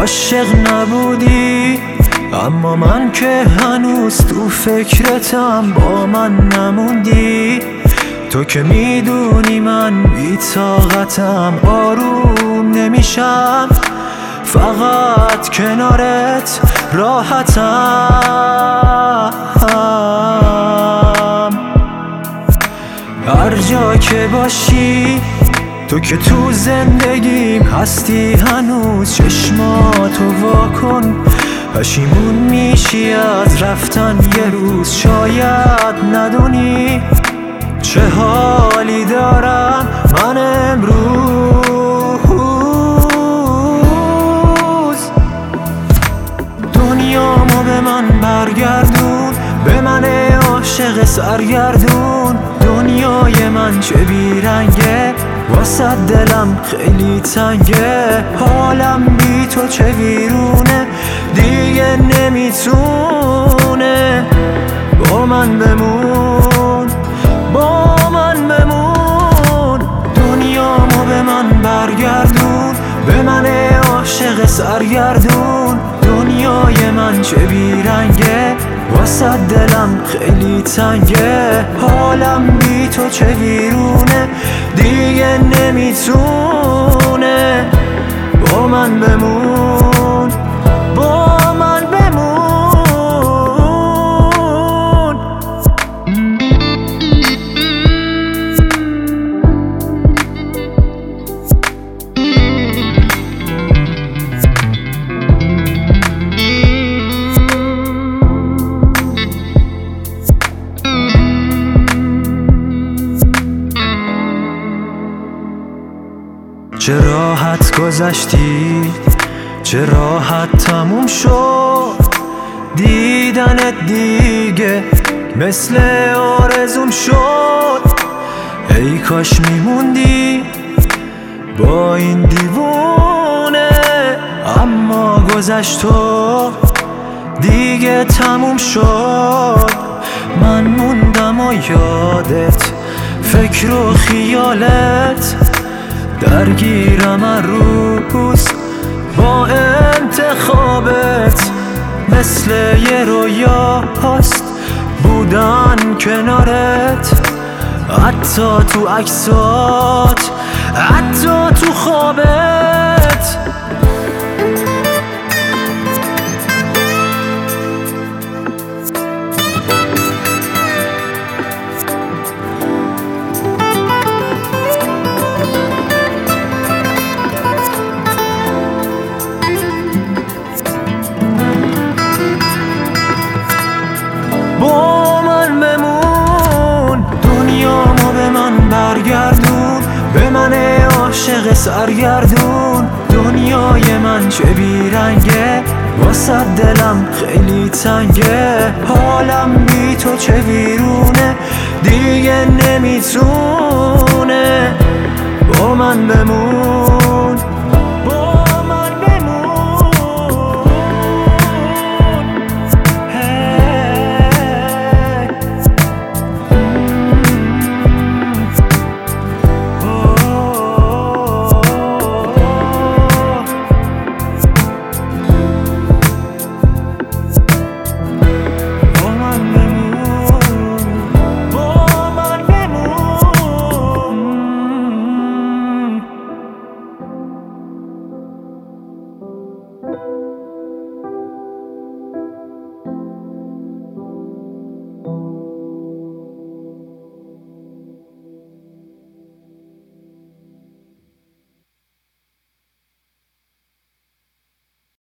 عاشق نبودی، اما من که هنوز تو فکرتم، با من نموندی. تو که میدونی من بی طاقتم، آروم نمیشم، فقط کنارت راحتم. هر جا که باشی، تو که تو زندگیم هستی هنوز، چشماتو واکن، پشیمون میشی از رفتن یه روز. شاید ندونی چه حالی دارم من امروز. دنیامو به من برگردون، به من عاشق سرگردون. دنیای من چه بیرنگه، واسه دلم خیلی تنگه. حالم بی تو چه ویرونه، دیگه نمیتونه. با من بمون، با من بمون. دنیامو به من برگردون، به من عاشق سرگردون. دنیای من چه بیرنگه، واسه دلم خیلی تنگه. حالم بی تو چه ویرونه، دیگه نمیتونه. با من بمون، با من بمون. چه راحت گذشتی، چه راحت تموم شد دیدنت، دیگه مثل آرزوم شد. ای کاش میموندی با این دیوونه، اما گذشت و دیگه تموم شد. من موندم و یادت، فکر و خیالت، درگیرم هر روز با انتخابت. مثل یه رویاست بودن کنارت، حتی تو عکسات، حتی تو خوابت. با من بمون، دنیامو به من برگردون، به من عاشق سرگردون. دنیای من چه بیرنگه، واسه دلم خیلی تنگه. حالم بی تو چه ویرونه، دیگه نمیتونه. با من بمون.